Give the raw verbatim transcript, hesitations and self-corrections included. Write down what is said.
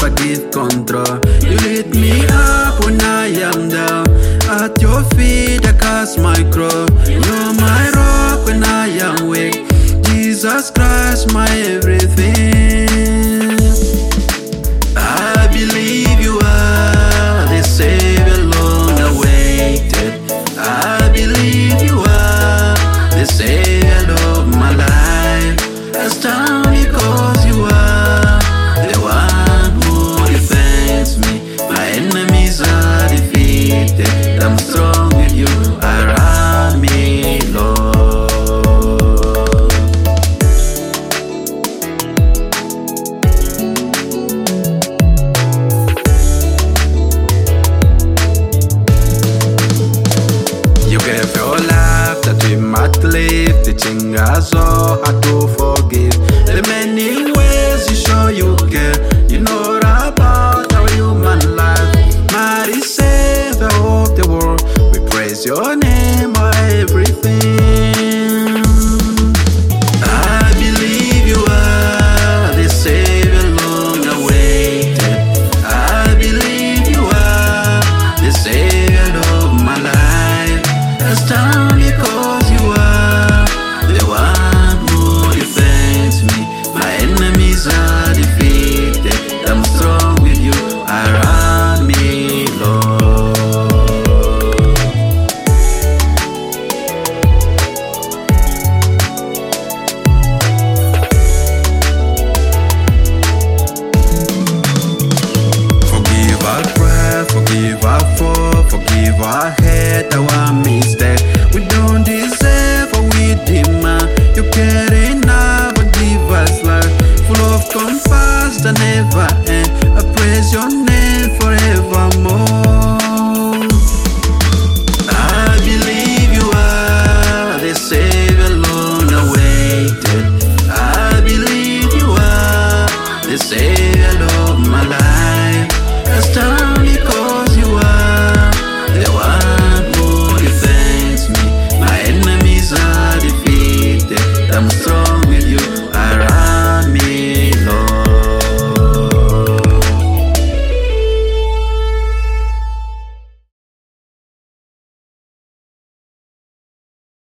never give control. You lift me up when I am down. At your feet I cast my crown. You're my rock when I am weak. Jesus Christ, my everything. I believe you are the Savior long awaited. I believe you are the Savior of my life. I stand because you are the one who defends me. My enemies are defeated. I'm strong with you around me, Lord. You gave your life that we might live, teaching us all how to forgive. The many ways you show you care. You know about our human life. Mighty Savior of the world, we praise your name for everything. I believe you are the Savior long awaited. I believe you are the Savior of my life. I stand because you are the one who defends me. My enemies are defeated. I'm strong with you around me, Lord. Forgive our pride, forgive our fall, forgive our head, our mistake. We don't deserve what we demand. You care enough and give us life, full of compassion that never